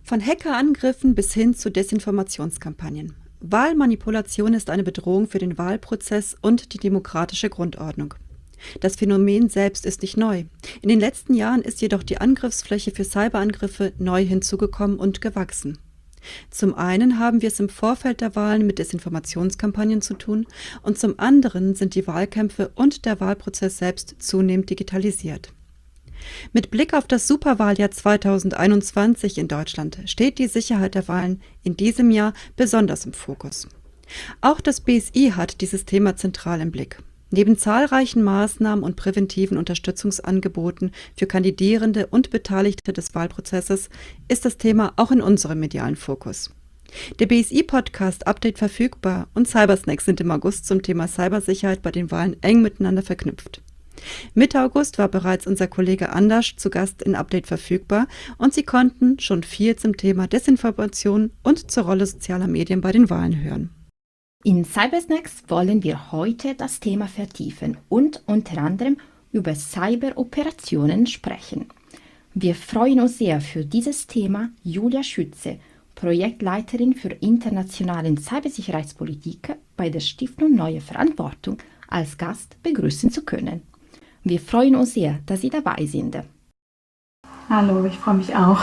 Von Hackerangriffen bis hin zu Desinformationskampagnen. Wahlmanipulation ist eine Bedrohung für den Wahlprozess und die demokratische Grundordnung. Das Phänomen selbst ist nicht neu. In den letzten Jahren ist jedoch die Angriffsfläche für Cyberangriffe neu hinzugekommen und gewachsen. Zum einen haben wir es im Vorfeld der Wahlen mit Desinformationskampagnen zu tun und zum anderen sind die Wahlkämpfe und der Wahlprozess selbst zunehmend digitalisiert. Mit Blick auf das Superwahljahr 2021 in Deutschland steht die Sicherheit der Wahlen in diesem Jahr besonders im Fokus. Auch das BSI hat dieses Thema zentral im Blick. Neben zahlreichen Maßnahmen und präventiven Unterstützungsangeboten für Kandidierende und Beteiligte des Wahlprozesses ist das Thema auch in unserem medialen Fokus. Der BSI-Podcast Update verfügbar und Cybersnacks sind im August zum Thema Cybersicherheit bei den Wahlen eng miteinander verknüpft. Mitte August war bereits unser Kollege Anders zu Gast in Update verfügbar und Sie konnten schon viel zum Thema Desinformation und zur Rolle sozialer Medien bei den Wahlen hören. In Cybersnacks wollen wir heute das Thema vertiefen und unter anderem über Cyberoperationen sprechen. Wir freuen uns sehr für dieses Thema Julia Schütze, Projektleiterin für internationalen Cybersicherheitspolitik bei der Stiftung Neue Verantwortung, als Gast begrüßen zu können. Wir freuen uns sehr, dass Sie dabei sind. Hallo, ich freue mich auch.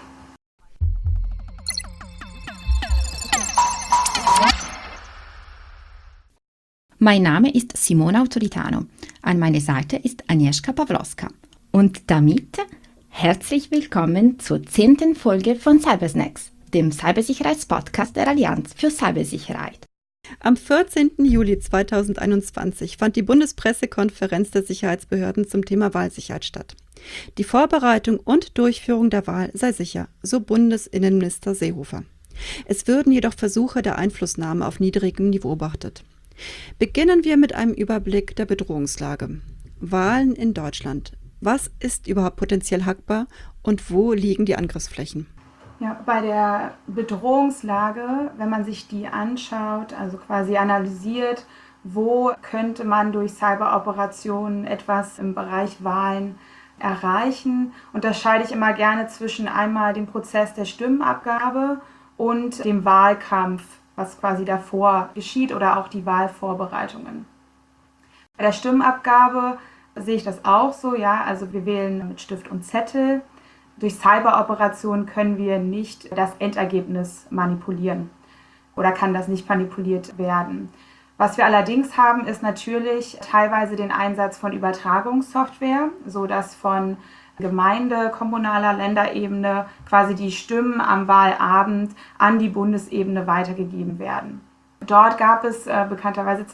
Mein Name ist Simona Autoritano. An meiner Seite ist Agnieszka Pawlowska. Und damit herzlich willkommen zur 10. Folge von Cybersnacks, dem Cybersicherheitspodcast der Allianz für Cybersicherheit. Am 14. Juli 2021 fand die Bundespressekonferenz der Sicherheitsbehörden zum Thema Wahlsicherheit statt. Die Vorbereitung und Durchführung der Wahl sei sicher, so Bundesinnenminister Seehofer. Es würden jedoch Versuche der Einflussnahme auf niedrigem Niveau beobachtet. Beginnen wir mit einem Überblick der Bedrohungslage. Wahlen in Deutschland. Was ist überhaupt potenziell hackbar und wo liegen die Angriffsflächen? Ja, bei der Bedrohungslage, wenn man sich die anschaut, also quasi analysiert, wo könnte man durch Cyberoperationen etwas im Bereich Wahlen erreichen, unterscheide ich immer gerne zwischen einmal dem Prozess der Stimmenabgabe und dem Wahlkampf, was quasi davor geschieht, oder auch die Wahlvorbereitungen. Bei der Stimmenabgabe sehe ich das auch so, ja, also wir wählen mit Stift und Zettel. Durch Cyberoperationen können wir nicht das Endergebnis manipulieren oder kann das nicht manipuliert werden. Was wir allerdings haben, ist natürlich teilweise den Einsatz von Übertragungssoftware, sodass von Gemeinde-, kommunaler, Länderebene quasi die Stimmen am Wahlabend an die Bundesebene weitergegeben werden. Dort gab es bekannterweise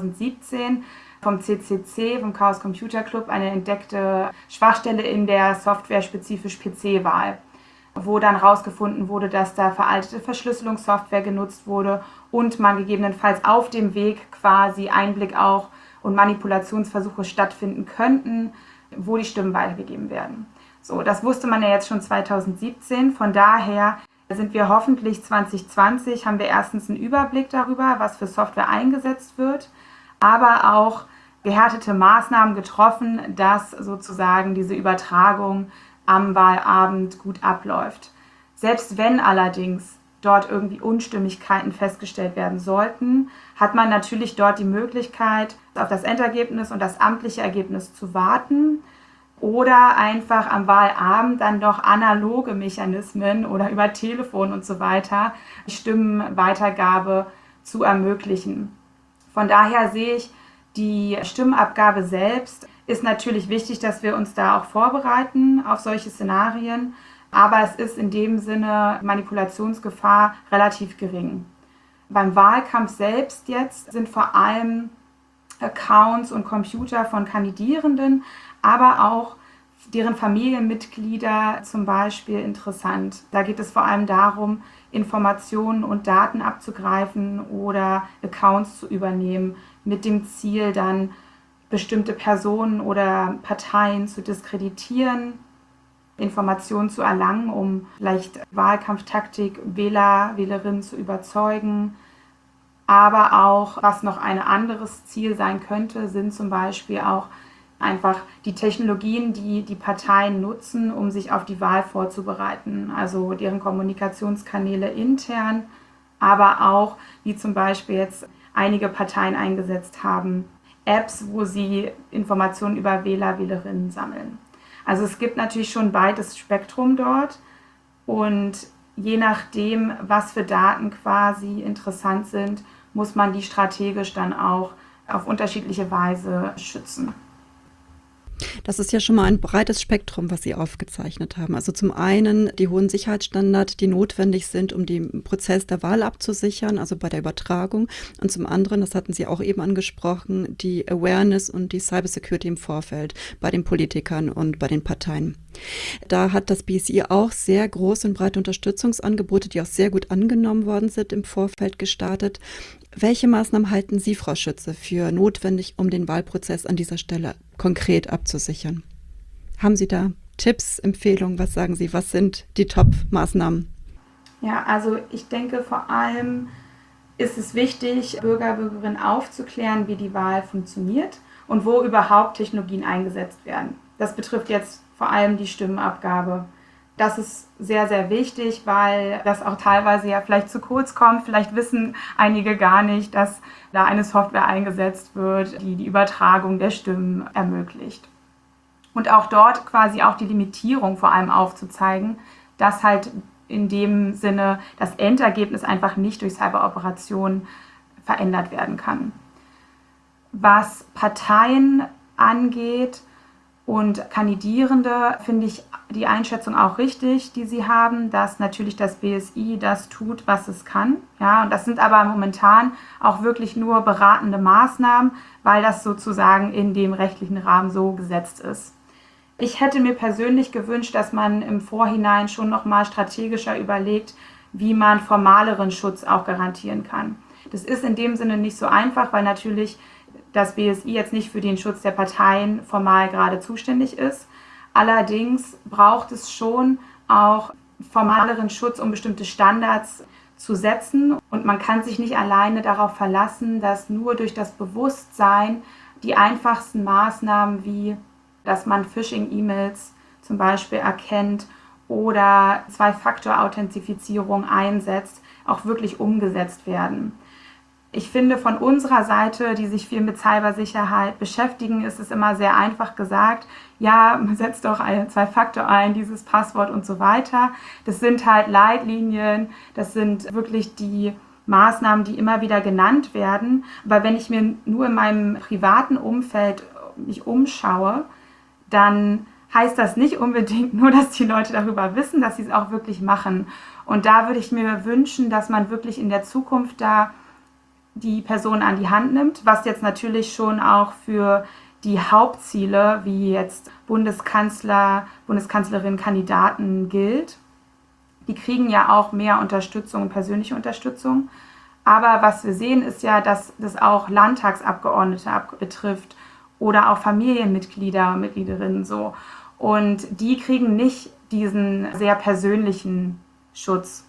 2017 vom CCC, vom Chaos Computer Club, eine entdeckte Schwachstelle in der Software spezifisch PC-Wahl, wo dann herausgefunden wurde, dass da veraltete Verschlüsselungssoftware genutzt wurde und man gegebenenfalls auf dem Weg quasi Einblick auch und Manipulationsversuche stattfinden könnten, wo die Stimmen weitergegeben werden. So, das wusste man ja jetzt schon 2017, von daher sind wir hoffentlich 2020, haben wir erstens einen Überblick darüber, was für Software eingesetzt wird, aber auch gehärtete Maßnahmen getroffen, dass sozusagen diese Übertragung am Wahlabend gut abläuft. Selbst wenn allerdings dort irgendwie Unstimmigkeiten festgestellt werden sollten, hat man natürlich dort die Möglichkeit, auf das Endergebnis und das amtliche Ergebnis zu warten oder einfach am Wahlabend dann doch analoge Mechanismen oder über Telefon und so weiter die Stimmenweitergabe zu ermöglichen. Von daher sehe ich, die Stimmenabgabe selbst ist natürlich wichtig, dass wir uns da auch vorbereiten auf solche Szenarien, aber es ist in dem Sinne Manipulationsgefahr relativ gering. Beim Wahlkampf selbst jetzt sind vor allem Accounts und Computer von Kandidierenden, aber auch deren Familienmitglieder zum Beispiel interessant. Da geht es vor allem darum, Informationen und Daten abzugreifen oder Accounts zu übernehmen, mit dem Ziel dann bestimmte Personen oder Parteien zu diskreditieren, Informationen zu erlangen, um vielleicht Wahlkampftaktik Wähler, Wählerinnen zu überzeugen. Aber auch, was noch ein anderes Ziel sein könnte, sind zum Beispiel auch einfach die Technologien, die die Parteien nutzen, um sich auf die Wahl vorzubereiten. Also deren Kommunikationskanäle intern, aber auch, wie zum Beispiel jetzt einige Parteien eingesetzt haben, Apps, wo sie Informationen über Wähler, Wählerinnen sammeln. Also es gibt natürlich schon ein breites Spektrum dort und je nachdem, was für Daten quasi interessant sind, muss man die strategisch dann auch auf unterschiedliche Weise schützen. Das ist ja schon mal ein breites Spektrum, was Sie aufgezeichnet haben. Also zum einen die hohen Sicherheitsstandards, die notwendig sind, um den Prozess der Wahl abzusichern, also bei der Übertragung. Und zum anderen, das hatten Sie auch eben angesprochen, die Awareness und die Cybersecurity im Vorfeld bei den Politikern und bei den Parteien. Da hat das BSI auch sehr große und breite Unterstützungsangebote, die auch sehr gut angenommen worden sind, im Vorfeld gestartet. Welche Maßnahmen halten Sie, Frau Schütze, für notwendig, um den Wahlprozess an dieser Stelle konkret abzusichern? Haben Sie da Tipps, Empfehlungen? Was sagen Sie? Was sind die Top-Maßnahmen? Ja, also ich denke, vor allem ist es wichtig, Bürger, Bürgerinnen aufzuklären, wie die Wahl funktioniert und wo überhaupt Technologien eingesetzt werden. Das betrifft jetzt vor allem die Stimmenabgabe. Das ist sehr, sehr wichtig, weil das auch teilweise ja vielleicht zu kurz kommt. Vielleicht wissen einige gar nicht, dass da eine Software eingesetzt wird, die die Übertragung der Stimmen ermöglicht. Und auch dort quasi auch die Limitierung vor allem aufzuzeigen, dass halt in dem Sinne das Endergebnis einfach nicht durch Cyberoperationen verändert werden kann. Was Parteien angeht und Kandidierende, finde ich die Einschätzung auch richtig, die sie haben, dass natürlich das BSI das tut, was es kann. Ja, und das sind aber momentan auch wirklich nur beratende Maßnahmen, weil das sozusagen in dem rechtlichen Rahmen so gesetzt ist. Ich hätte mir persönlich gewünscht, dass man im Vorhinein schon nochmal strategischer überlegt, wie man formaleren Schutz auch garantieren kann. Das ist in dem Sinne nicht so einfach, weil natürlich das BSI jetzt nicht für den Schutz der Parteien formal gerade zuständig ist. Allerdings braucht es schon auch formaleren Schutz, um bestimmte Standards zu setzen. Und man kann sich nicht alleine darauf verlassen, dass nur durch das Bewusstsein die einfachsten Maßnahmen wie, dass man Phishing-E-Mails zum Beispiel erkennt oder Zwei-Faktor-Authentifizierung einsetzt, auch wirklich umgesetzt werden. Ich finde, von unserer Seite, die sich viel mit Cybersicherheit beschäftigen, ist es immer sehr einfach gesagt, ja, setzt doch ein Zwei-Faktor ein, dieses Passwort und so weiter. Das sind halt Leitlinien, das sind wirklich die Maßnahmen, die immer wieder genannt werden. Aber wenn ich mir nur in meinem privaten Umfeld mich umschaue, dann heißt das nicht unbedingt nur, dass die Leute darüber wissen, dass sie es auch wirklich machen. Und da würde ich mir wünschen, dass man wirklich in der Zukunft da die Person an die Hand nimmt, was jetzt natürlich schon auch für die Hauptziele, wie jetzt Bundeskanzler, Bundeskanzlerin-Kandidaten gilt. Die kriegen ja auch mehr Unterstützung und persönliche Unterstützung. Aber was wir sehen, ist ja, dass das auch Landtagsabgeordnete betrifft oder auch Familienmitglieder und Mitgliederinnen so. Und die kriegen nicht diesen sehr persönlichen Schutz.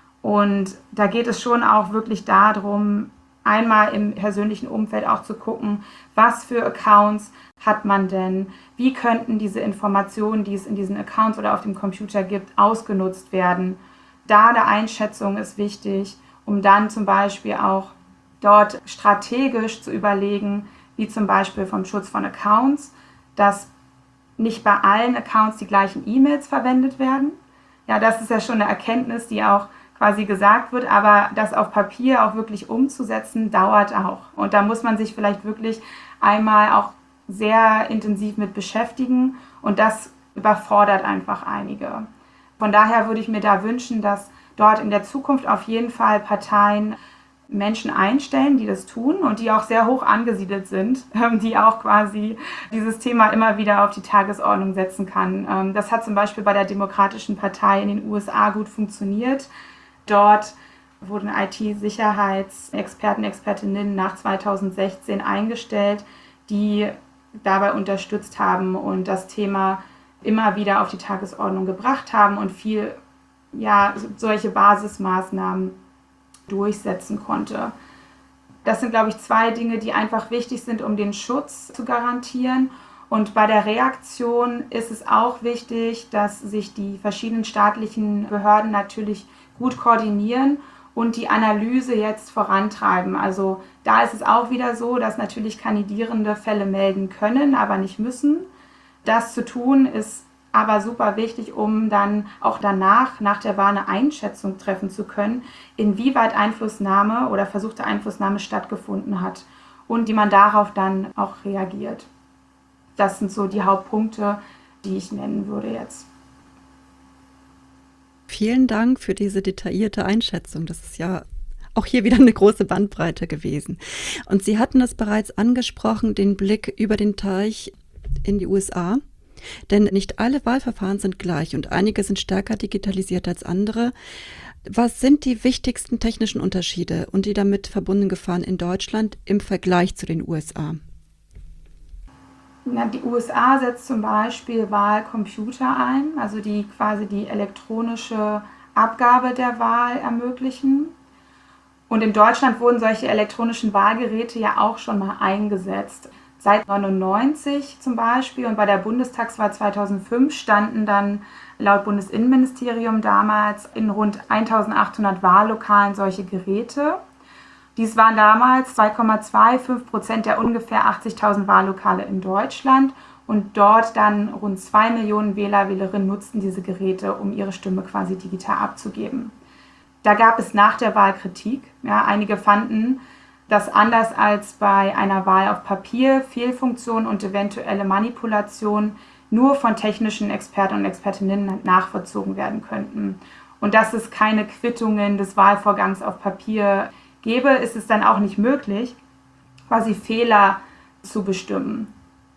Und da geht es schon auch wirklich darum, einmal im persönlichen Umfeld auch zu gucken, was für Accounts hat man denn, wie könnten diese Informationen, die es in diesen Accounts oder auf dem Computer gibt, ausgenutzt werden. Da eine Einschätzung ist wichtig, um dann zum Beispiel auch dort strategisch zu überlegen, wie zum Beispiel vom Schutz von Accounts, dass nicht bei allen Accounts die gleichen E-Mails verwendet werden. Ja, das ist ja schon eine Erkenntnis, die auch quasi gesagt wird, aber das auf Papier auch wirklich umzusetzen, dauert auch. Und da muss man sich vielleicht wirklich einmal auch sehr intensiv mit beschäftigen und das überfordert einfach einige. Von daher würde ich mir da wünschen, dass dort in der Zukunft auf jeden Fall Parteien Menschen einstellen, die das tun und die auch sehr hoch angesiedelt sind, die auch quasi dieses Thema immer wieder auf die Tagesordnung setzen kann. Das hat zum Beispiel bei der Demokratischen Partei in den USA gut funktioniert. Dort wurden IT-Sicherheitsexperten, Expertinnen nach 2016 eingestellt, die dabei unterstützt haben und das Thema immer wieder auf die Tagesordnung gebracht haben und viel, ja, solche Basismaßnahmen durchsetzen konnte. Das sind, glaube ich, zwei Dinge, die einfach wichtig sind, um den Schutz zu garantieren. Und bei der Reaktion ist es auch wichtig, dass sich die verschiedenen staatlichen Behörden natürlich gut koordinieren und die Analyse jetzt vorantreiben. Also da ist es auch wieder so, dass natürlich Kandidierende Fälle melden können, aber nicht müssen. Das zu tun ist aber super wichtig, um dann auch danach, nach der Wahl, eine Einschätzung treffen zu können, inwieweit Einflussnahme oder versuchte Einflussnahme stattgefunden hat und wie man darauf dann auch reagiert. Das sind so die Hauptpunkte, die ich nennen würde jetzt. Vielen Dank für diese detaillierte Einschätzung. Das ist ja auch hier wieder eine große Bandbreite gewesen. Und Sie hatten es bereits angesprochen, den Blick über den Teich in die USA. Denn nicht alle Wahlverfahren sind gleich und einige sind stärker digitalisiert als andere. Was sind die wichtigsten technischen Unterschiede und die damit verbundenen Gefahren in Deutschland im Vergleich zu den USA? Die USA setzt zum Beispiel Wahlcomputer ein, also die quasi die elektronische Abgabe der Wahl ermöglichen. Und in Deutschland wurden solche elektronischen Wahlgeräte ja auch schon mal eingesetzt. Seit 1999 zum Beispiel und bei der Bundestagswahl 2005 standen dann laut Bundesinnenministerium damals in rund 1800 Wahllokalen solche Geräte. Dies waren damals 2,25% der ungefähr 80.000 Wahllokale in Deutschland und dort dann rund 2 Millionen Wähler, Wählerinnen nutzten diese Geräte, um ihre Stimme quasi digital abzugeben. Da gab es nach der Wahl Kritik. Ja, einige fanden, dass anders als bei einer Wahl auf Papier Fehlfunktionen und eventuelle Manipulationen nur von technischen Experten und Expertinnen nachvollzogen werden könnten. Und dass es keine Quittungen des Wahlvorgangs auf Papier gäbe, ist es dann auch nicht möglich, quasi Fehler zu bestimmen.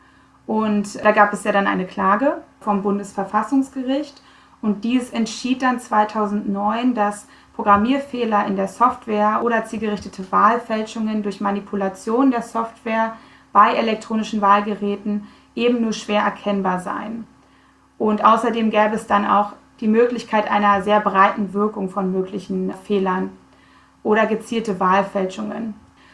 Und da gab es ja dann eine Klage vom Bundesverfassungsgericht und dies entschied dann 2009, dass Programmierfehler in der Software oder zielgerichtete Wahlfälschungen durch Manipulation der Software bei elektronischen Wahlgeräten eben nur schwer erkennbar seien. Und außerdem gäbe es dann auch die Möglichkeit einer sehr breiten Wirkung von möglichen Fehlern oder gezielte Wahlfälschungen.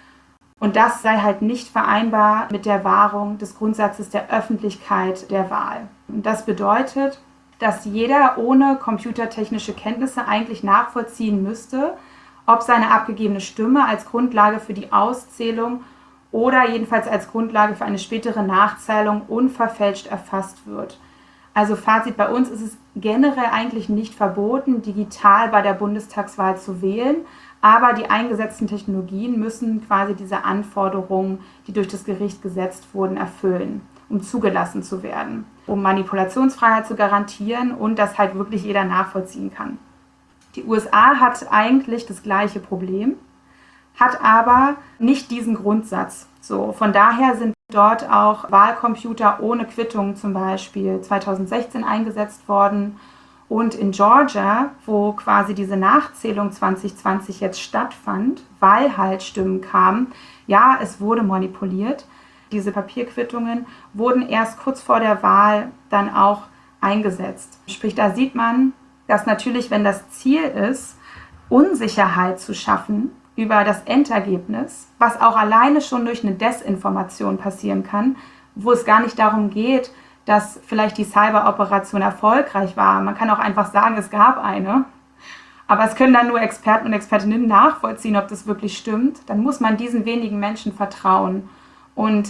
Und das sei halt nicht vereinbar mit der Wahrung des Grundsatzes der Öffentlichkeit der Wahl. Und das bedeutet, dass jeder ohne computertechnische Kenntnisse eigentlich nachvollziehen müsste, ob seine abgegebene Stimme als Grundlage für die Auszählung oder jedenfalls als Grundlage für eine spätere Nachzählung unverfälscht erfasst wird. Also Fazit, bei uns ist es generell eigentlich nicht verboten, digital bei der Bundestagswahl zu wählen, aber die eingesetzten Technologien müssen quasi diese Anforderungen, die durch das Gericht gesetzt wurden, erfüllen, um zugelassen zu werden, um Manipulationsfreiheit zu garantieren und dass halt wirklich jeder nachvollziehen kann. Die USA hat eigentlich das gleiche Problem, hat aber nicht diesen Grundsatz. So, von daher sind dort auch Wahlcomputer ohne Quittung zum Beispiel 2016 eingesetzt worden. Und in Georgia, wo quasi diese Nachzählung 2020 jetzt stattfand, weil halt Stimmen kamen, ja, es wurde manipuliert. Diese Papierquittungen wurden erst kurz vor der Wahl dann auch eingesetzt. Sprich, da sieht man, dass natürlich, wenn das Ziel ist, Unsicherheit zu schaffen über das Endergebnis, was auch alleine schon durch eine Desinformation passieren kann, wo es gar nicht darum geht, dass vielleicht die Cyberoperation erfolgreich war. Man kann auch einfach sagen, es gab eine. Aber es können dann nur Experten und Expertinnen nachvollziehen, ob das wirklich stimmt. Dann muss man diesen wenigen Menschen vertrauen. Und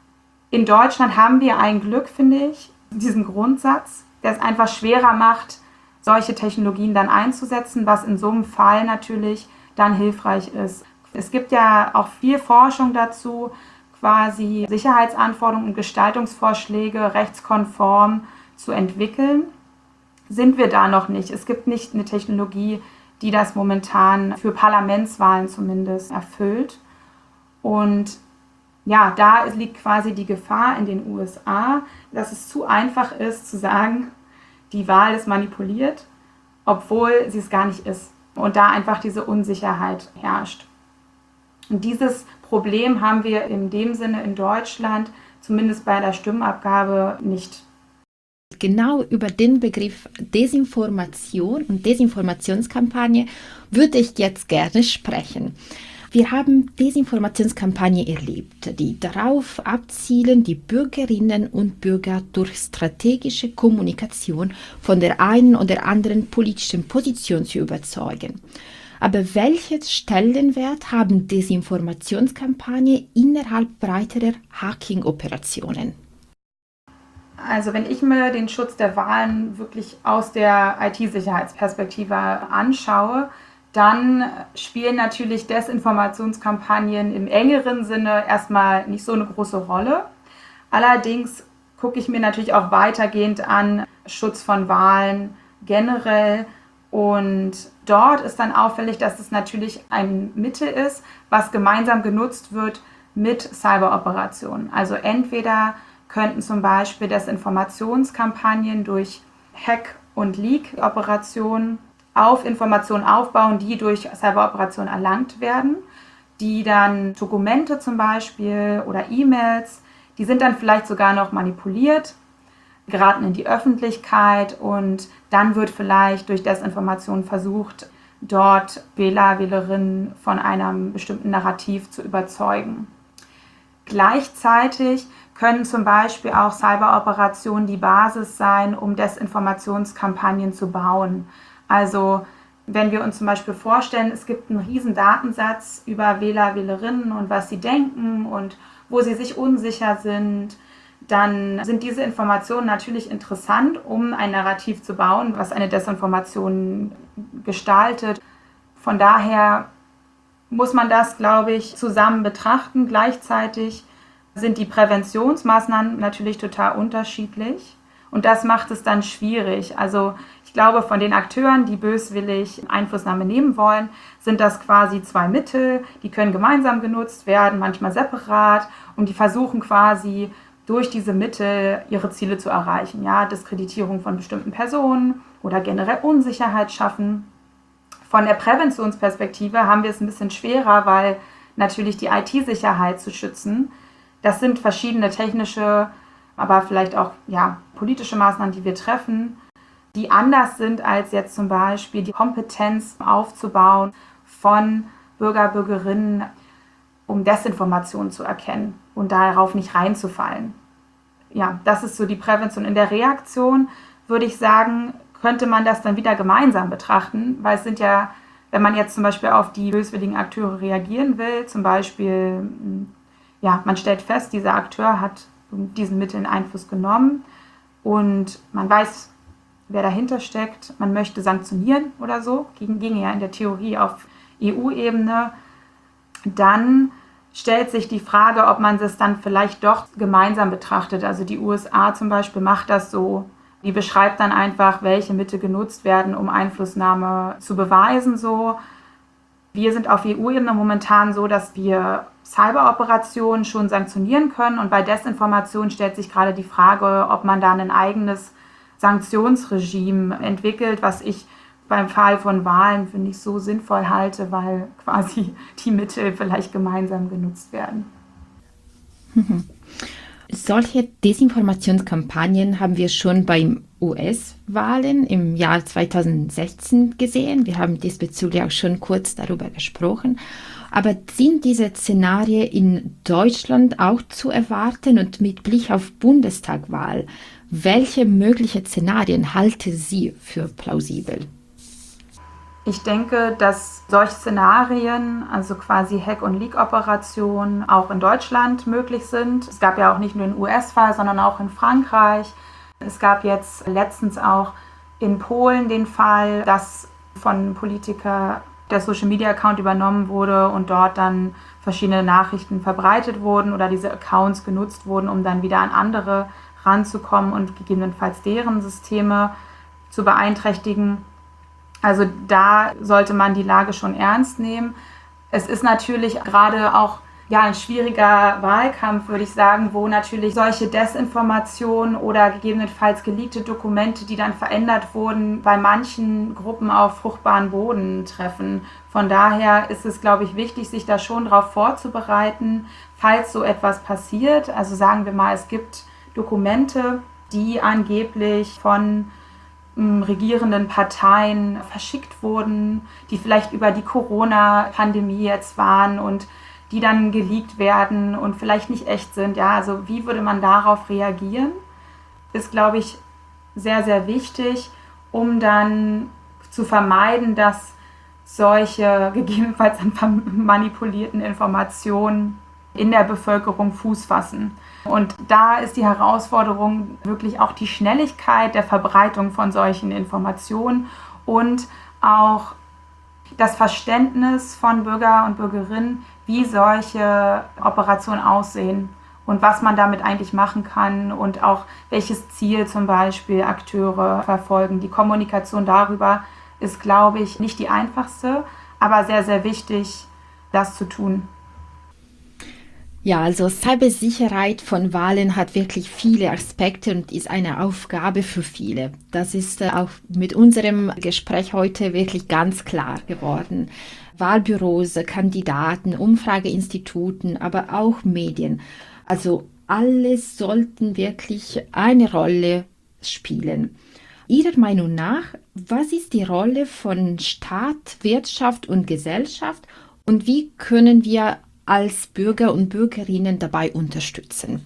in Deutschland haben wir ein Glück, finde ich, diesen Grundsatz, der es einfach schwerer macht, solche Technologien dann einzusetzen, was in so einem Fall natürlich dann hilfreich ist. Es gibt ja auch viel Forschung dazu, quasi Sicherheitsanforderungen und Gestaltungsvorschläge rechtskonform zu entwickeln. Sind wir da noch nicht. Es gibt nicht eine Technologie, die das momentan für Parlamentswahlen zumindest erfüllt. Und ja, da liegt quasi die Gefahr in den USA, dass es zu einfach ist zu sagen, die Wahl ist manipuliert, obwohl sie es gar nicht ist. Und da einfach diese Unsicherheit herrscht. Und dieses Problem haben wir in dem Sinne in Deutschland, zumindest bei der Stimmabgabe, nicht. Genau über den Begriff Desinformation und Desinformationskampagne würde ich jetzt gerne sprechen. Wir haben Desinformationskampagnen erlebt, die darauf abzielen, die Bürgerinnen und Bürger durch strategische Kommunikation von der einen oder anderen politischen Position zu überzeugen. Aber welchen Stellenwert haben Desinformationskampagnen innerhalb breiterer Hacking-Operationen? Also wenn ich mir den Schutz der Wahlen wirklich aus der IT-Sicherheitsperspektive anschaue, dann spielen natürlich Desinformationskampagnen im engeren Sinne erstmal nicht so eine große Rolle. Allerdings gucke ich mir natürlich auch weitergehend an Schutz von Wahlen generell. Und dort ist dann auffällig, dass es natürlich ein Mittel ist, was gemeinsam genutzt wird mit Cyberoperationen. Also entweder könnten zum Beispiel Desinformationskampagnen durch Hack- und Leak-Operationen auf Informationen aufbauen, die durch Cyberoperationen erlangt werden, die dann Dokumente zum Beispiel oder E-Mails, die sind dann vielleicht sogar noch manipuliert, geraten in die Öffentlichkeit und dann wird vielleicht durch Desinformation versucht, dort Wähler, Wählerinnen von einem bestimmten Narrativ zu überzeugen. Gleichzeitig können zum Beispiel auch Cyberoperationen die Basis sein, um Desinformationskampagnen zu bauen. Also wenn wir uns zum Beispiel vorstellen, es gibt einen riesen Datensatz über Wähler, Wählerinnen und was sie denken und wo sie sich unsicher sind, dann sind diese Informationen natürlich interessant, um ein Narrativ zu bauen, was eine Desinformation gestaltet. Von daher muss man das, glaube ich, zusammen betrachten. Gleichzeitig sind die Präventionsmaßnahmen natürlich total unterschiedlich und das macht es dann schwierig. Also ich glaube, von den Akteuren, die böswillig Einflussnahme nehmen wollen, sind das quasi zwei Mittel, die können gemeinsam genutzt werden, manchmal separat und die versuchen quasi durch diese Mittel ihre Ziele zu erreichen. Ja, Diskreditierung von bestimmten Personen oder generell Unsicherheit schaffen. Von der Präventionsperspektive haben wir es ein bisschen schwerer, weil natürlich die IT-Sicherheit zu schützen, das sind verschiedene technische, aber vielleicht auch politische Maßnahmen, die wir treffen, die anders sind als jetzt zum Beispiel die Kompetenz aufzubauen von Bürger, Bürgerinnen, um Desinformation zu erkennen und darauf nicht reinzufallen. Ja, das ist so die Prävention. In der Reaktion würde ich sagen, könnte man das dann wieder gemeinsam betrachten, weil es sind ja, wenn man jetzt zum Beispiel auf die böswilligen Akteure reagieren will, zum Beispiel, man stellt fest, dieser Akteur hat diesen Mitteln Einfluss genommen und man weiß, wer dahinter steckt, man möchte sanktionieren oder so, ginge ja in der Theorie auf EU-Ebene, dann stellt sich die Frage, ob man das dann vielleicht doch gemeinsam betrachtet. Also die USA zum Beispiel macht das so. Die beschreibt dann einfach, welche Mittel genutzt werden, um Einflussnahme zu beweisen. So. Wir sind auf EU-Ebene momentan so, dass wir Cyberoperationen schon sanktionieren können. Und bei Desinformation stellt sich gerade die Frage, ob man da ein eigenes Sanktionsregime entwickelt, was ich beim Fall von Wahlen, finde ich, so sinnvoll halte, weil quasi die Mittel vielleicht gemeinsam genutzt werden. Solche Desinformationskampagnen haben wir schon beim US-Wahlen im Jahr 2016 gesehen. Wir haben diesbezüglich auch schon kurz darüber gesprochen. Aber sind diese Szenarien in Deutschland auch zu erwarten und mit Blick auf Bundestagwahl? Welche möglichen Szenarien halten Sie für plausibel? Ich denke, dass solche Szenarien, also quasi Hack- und Leak-Operationen, auch in Deutschland möglich sind. Es gab ja auch nicht nur den US-Fall, sondern auch in Frankreich. Es gab jetzt letztens auch in Polen den Fall, dass von einem Politiker der Social-Media-Account übernommen wurde und dort dann verschiedene Nachrichten verbreitet wurden oder diese Accounts genutzt wurden, um dann wieder an andere ranzukommen und gegebenenfalls deren Systeme zu beeinträchtigen. Also da sollte man die Lage schon ernst nehmen. Es ist natürlich gerade auch ein schwieriger Wahlkampf, würde ich sagen, wo natürlich solche Desinformationen oder gegebenenfalls geleakte Dokumente, die dann verändert wurden, bei manchen Gruppen auf fruchtbaren Boden treffen. Von daher ist es, glaube ich, wichtig, sich da schon darauf vorzubereiten, falls so etwas passiert. Also sagen wir mal, es gibt Dokumente, die angeblich von regierenden Parteien verschickt wurden, die vielleicht über die Corona-Pandemie jetzt waren und die dann geleakt werden und vielleicht nicht echt sind. Ja, also wie würde man darauf reagieren, ist, glaube ich, sehr, sehr wichtig, um dann zu vermeiden, dass solche gegebenenfalls manipulierten Informationen in der Bevölkerung Fuß fassen. Und da ist die Herausforderung wirklich auch die Schnelligkeit der Verbreitung von solchen Informationen und auch das Verständnis von Bürger und Bürgerinnen, wie solche Operationen aussehen und was man damit eigentlich machen kann und auch welches Ziel zum Beispiel Akteure verfolgen. Die Kommunikation darüber ist, glaube ich, nicht die einfachste, aber sehr, sehr wichtig, das zu tun. Ja, also Cybersicherheit von Wahlen hat wirklich viele Aspekte und ist eine Aufgabe für viele. Das ist auch mit unserem Gespräch heute wirklich ganz klar geworden. Wahlbüros, Kandidaten, Umfrageinstituten, aber auch Medien. Also alles sollten wirklich eine Rolle spielen. Ihrer Meinung nach, was ist die Rolle von Staat, Wirtschaft und Gesellschaft und wie können wir als Bürger und Bürgerinnen dabei unterstützen?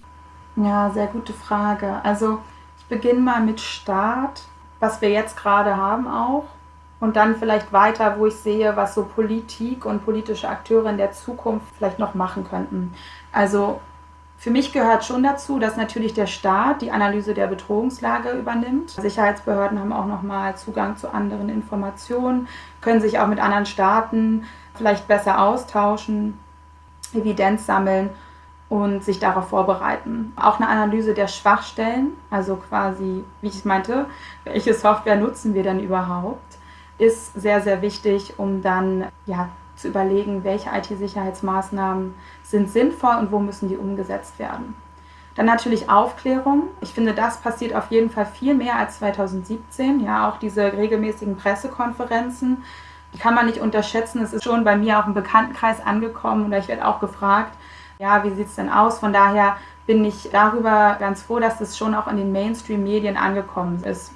Ja, sehr gute Frage. Also ich beginne mal mit Staat, was wir jetzt gerade haben auch. Und dann vielleicht weiter, wo ich sehe, was so Politik und politische Akteure in der Zukunft vielleicht noch machen könnten. Also für mich gehört schon dazu, dass natürlich der Staat die Analyse der Bedrohungslage übernimmt. Sicherheitsbehörden haben auch nochmal Zugang zu anderen Informationen, können sich auch mit anderen Staaten vielleicht besser austauschen, Evidenz sammeln und sich darauf vorbereiten. Auch eine Analyse der Schwachstellen, also quasi, wie ich es meinte, welche Software nutzen wir denn überhaupt, ist sehr, sehr wichtig, um dann zu überlegen, welche IT-Sicherheitsmaßnahmen sind sinnvoll und wo müssen die umgesetzt werden. Dann natürlich Aufklärung. Ich finde, das passiert auf jeden Fall viel mehr als 2017. Ja, auch diese regelmäßigen Pressekonferenzen, die kann man nicht unterschätzen. Es ist schon bei mir auch im Bekanntenkreis angekommen und ich werde auch gefragt, ja, wie sieht es denn aus? Von daher bin ich darüber ganz froh, dass es schon auch in den Mainstream-Medien angekommen ist.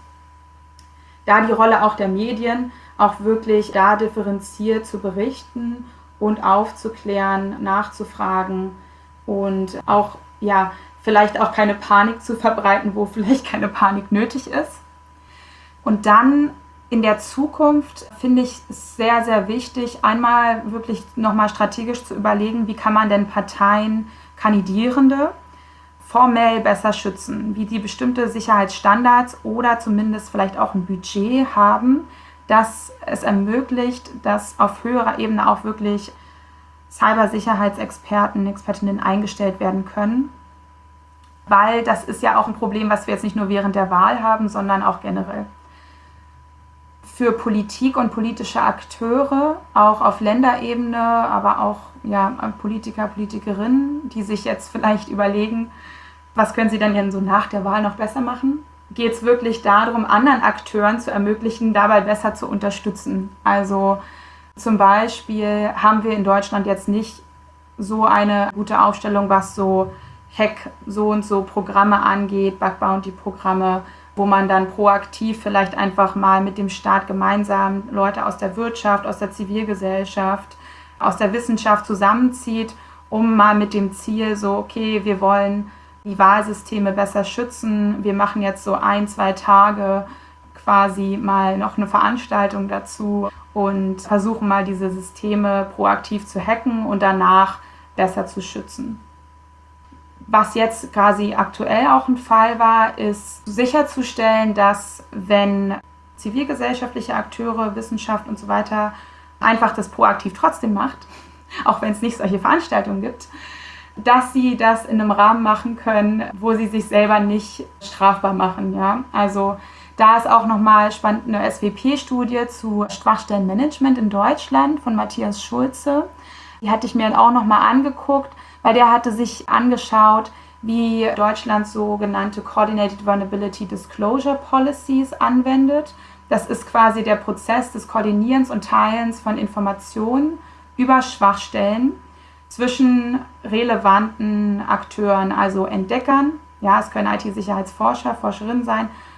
Da die Rolle auch der Medien, auch wirklich da differenziert zu berichten und aufzuklären, nachzufragen und auch, vielleicht auch keine Panik zu verbreiten, wo vielleicht keine Panik nötig ist. Und dann in der Zukunft finde ich es sehr, sehr wichtig, einmal wirklich nochmal strategisch zu überlegen, wie kann man denn Parteien, Kandidierende formell besser schützen, wie die bestimmte Sicherheitsstandards oder zumindest vielleicht auch ein Budget haben, das es ermöglicht, dass auf höherer Ebene auch wirklich Cybersicherheitsexperten, Expertinnen eingestellt werden können. Weil das ist ja auch ein Problem, was wir jetzt nicht nur während der Wahl haben, sondern auch generell. Für Politik und politische Akteure, auch auf Länderebene, aber auch Politiker, Politikerinnen, die sich jetzt vielleicht überlegen, was können sie denn so nach der Wahl noch besser machen, geht es wirklich darum, anderen Akteuren zu ermöglichen, dabei besser zu unterstützen. Also zum Beispiel haben wir in Deutschland jetzt nicht so eine gute Aufstellung, was so Hack so und so Programme angeht, Bug Bounty Programme, wo man dann proaktiv vielleicht einfach mal mit dem Staat gemeinsam Leute aus der Wirtschaft, aus der Zivilgesellschaft, aus der Wissenschaft zusammenzieht, um mal mit dem Ziel so, okay, wir wollen die Wahlsysteme besser schützen. Wir machen jetzt so 1-2 Tage quasi mal noch eine Veranstaltung dazu und versuchen mal diese Systeme proaktiv zu hacken und danach besser zu schützen. Was jetzt quasi aktuell auch ein Fall war, ist sicherzustellen, dass wenn zivilgesellschaftliche Akteure, Wissenschaft und so weiter einfach das proaktiv trotzdem macht, auch wenn es nicht solche Veranstaltungen gibt, dass sie das in einem Rahmen machen können, wo sie sich selber nicht strafbar machen. Ja? Also da ist auch nochmal spannend eine SWP-Studie zu Schwachstellenmanagement in Deutschland von Matthias Schulze. Die hatte ich mir dann auch nochmal angeguckt, weil der hatte sich angeschaut, wie Deutschland sogenannte Coordinated Vulnerability Disclosure Policies anwendet. Das ist quasi der Prozess des Koordinierens und Teilens von Informationen über Schwachstellen zwischen relevanten Akteuren, also Entdeckern, ja, es können IT-Sicherheitsforscher, Forscherinnen sein,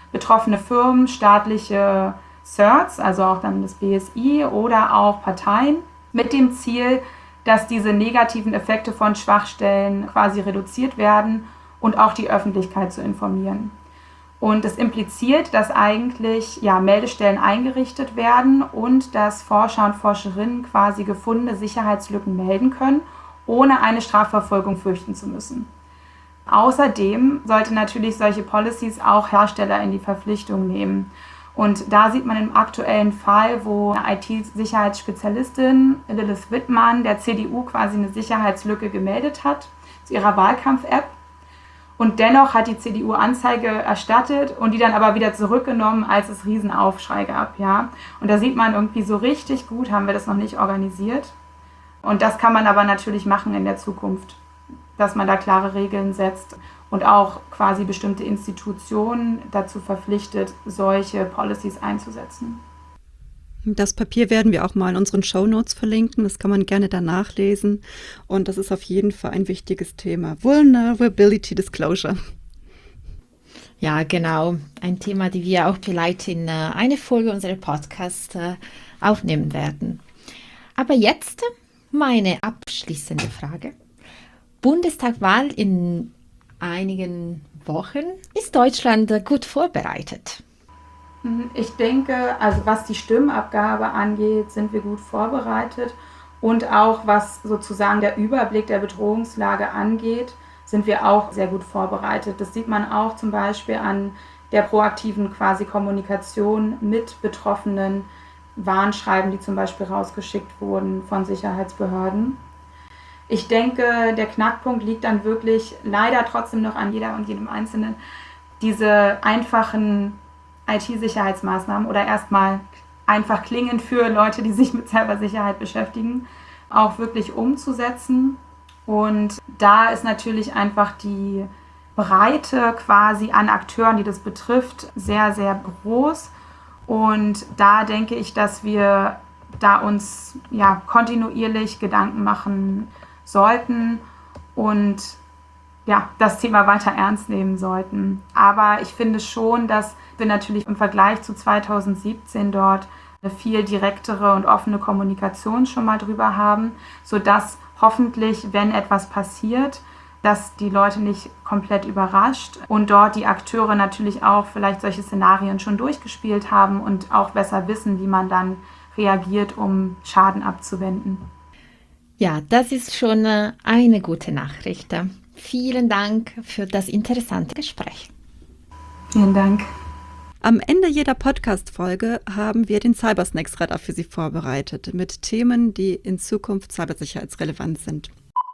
betroffene Firmen, staatliche CERTs, also auch dann das BSI oder auch Parteien, mit dem Ziel, dass diese negativen Effekte von Schwachstellen quasi reduziert werden und auch die Öffentlichkeit zu informieren. Und es impliziert, dass eigentlich Meldestellen eingerichtet werden und dass Forscher und Forscherinnen quasi gefundene Sicherheitslücken melden können, ohne eine Strafverfolgung fürchten zu müssen. Außerdem sollte natürlich solche Policies auch Hersteller in die Verpflichtung nehmen. Und da sieht man im aktuellen Fall, wo eine IT-Sicherheitsspezialistin, Lilith Wittmann, der CDU quasi eine Sicherheitslücke gemeldet hat zu ihrer Wahlkampf-App. Und dennoch hat die CDU Anzeige erstattet und die dann aber wieder zurückgenommen, als es Riesenaufschrei gab. Ja? Und da sieht man irgendwie so richtig gut, haben wir das noch nicht organisiert. Und das kann man aber natürlich machen in der Zukunft, dass man da klare Regeln setzt und auch quasi bestimmte Institutionen dazu verpflichtet, solche Policies einzusetzen. Das Papier werden wir auch mal in unseren Shownotes verlinken. Das kann man gerne da nachlesen. Und das ist auf jeden Fall ein wichtiges Thema. Vulnerability Disclosure. Ja, genau. Ein Thema, das wir auch vielleicht in eine Folge unserer Podcasts aufnehmen werden. Aber jetzt meine abschließende Frage. Bundestagwahl in einigen Wochen. Ist Deutschland gut vorbereitet? Ich denke, also was die Stimmabgabe angeht, sind wir gut vorbereitet. Und auch was sozusagen der Überblick der Bedrohungslage angeht, sind wir auch sehr gut vorbereitet. Das sieht man auch zum Beispiel an der proaktiven quasi Kommunikation mit Betroffenen, Warnschreiben, die zum Beispiel rausgeschickt wurden von Sicherheitsbehörden. Ich denke, der Knackpunkt liegt dann wirklich leider trotzdem noch an jeder und jedem Einzelnen, diese einfachen IT-Sicherheitsmaßnahmen oder erstmal einfach klingend für Leute, die sich mit Cybersicherheit beschäftigen, auch wirklich umzusetzen. Und da ist natürlich einfach die Breite quasi an Akteuren, die das betrifft, sehr, sehr groß. Und da denke ich, dass wir da uns kontinuierlich Gedanken machen sollten und das Thema weiter ernst nehmen sollten. Aber ich finde schon, dass wir natürlich im Vergleich zu 2017 dort eine viel direktere und offene Kommunikation schon mal drüber haben, sodass hoffentlich, wenn etwas passiert, dass die Leute nicht komplett überrascht und dort die Akteure natürlich auch vielleicht solche Szenarien schon durchgespielt haben und auch besser wissen, wie man dann reagiert, um Schaden abzuwenden. Ja, das ist schon eine gute Nachricht. Vielen Dank für das interessante Gespräch. Vielen Dank. Am Ende jeder Podcast-Folge haben wir den Cybersnacks-Radar für Sie vorbereitet mit Themen, die in Zukunft cybersicherheitsrelevant sind.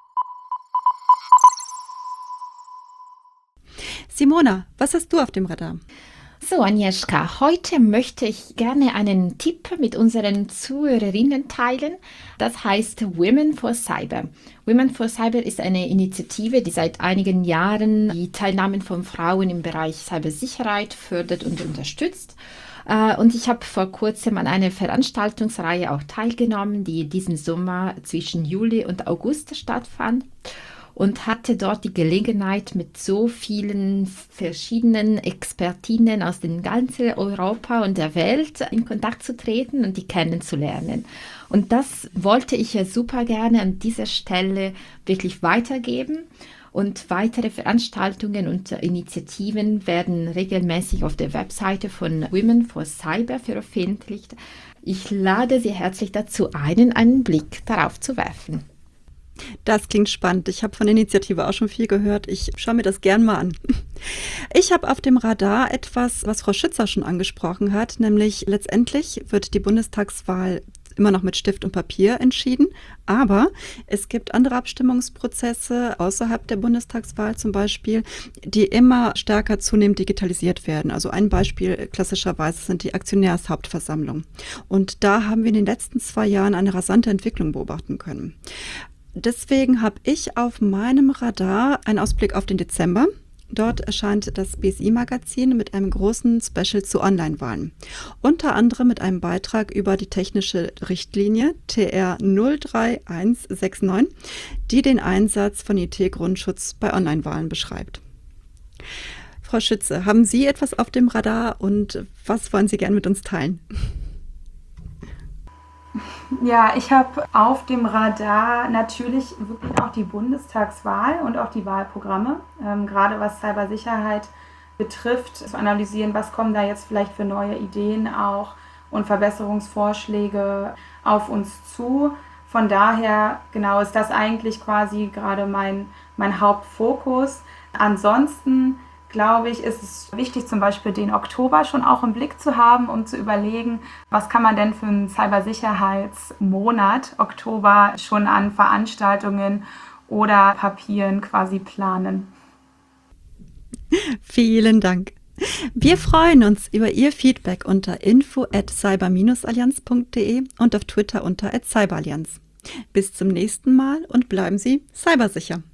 Simona, was hast du auf dem Radar? So, Agnieszka, heute möchte ich gerne einen Tipp mit unseren Zuhörerinnen teilen. Das heißt Women for Cyber. Women for Cyber ist eine Initiative, die seit einigen Jahren die Teilnahme von Frauen im Bereich Cybersicherheit fördert und unterstützt. Und ich habe vor kurzem an einer Veranstaltungsreihe auch teilgenommen, die diesen Sommer zwischen Juli und August stattfand. Und hatte dort die Gelegenheit, mit so vielen verschiedenen Expertinnen aus dem ganzen Europa und der Welt in Kontakt zu treten und die kennenzulernen. Und das wollte ich ja super gerne an dieser Stelle wirklich weitergeben. Und weitere Veranstaltungen und Initiativen werden regelmäßig auf der Webseite von Women for Cyber veröffentlicht. Ich lade Sie herzlich dazu ein, einen Blick darauf zu werfen. Das klingt spannend. Ich habe von der Initiative auch schon viel gehört. Ich schaue mir das gern mal an. Ich habe auf dem Radar etwas, was Frau Schützer schon angesprochen hat, nämlich letztendlich wird die Bundestagswahl immer noch mit Stift und Papier entschieden, aber es gibt andere Abstimmungsprozesse außerhalb der Bundestagswahl zum Beispiel, die immer stärker zunehmend digitalisiert werden. Also ein Beispiel klassischerweise sind die Aktionärshauptversammlungen. Und da haben wir in den letzten 2 Jahren eine rasante Entwicklung beobachten können. Deswegen habe ich auf meinem Radar einen Ausblick auf den Dezember. Dort erscheint das BSI-Magazin mit einem großen Special zu Online-Wahlen. Unter anderem mit einem Beitrag über die technische Richtlinie TR 03169, die den Einsatz von IT-Grundschutz bei Online-Wahlen beschreibt. Frau Schütze, haben Sie etwas auf dem Radar und was wollen Sie gerne mit uns teilen? Ja, ich habe auf dem Radar natürlich wirklich auch die Bundestagswahl und auch die Wahlprogramme, gerade was Cybersicherheit betrifft, zu analysieren, was kommen da jetzt vielleicht für neue Ideen auch und Verbesserungsvorschläge auf uns zu. Von daher, genau, ist das eigentlich quasi gerade mein Hauptfokus. Ansonsten glaube ich, ist es wichtig, zum Beispiel den Oktober schon auch im Blick zu haben, um zu überlegen, was kann man denn für einen Cybersicherheitsmonat Oktober schon an Veranstaltungen oder Papieren quasi planen. Vielen Dank. Wir freuen uns über Ihr Feedback unter info@cyber-allianz.de und auf Twitter unter @cyberallianz. Bis zum nächsten Mal und bleiben Sie cybersicher.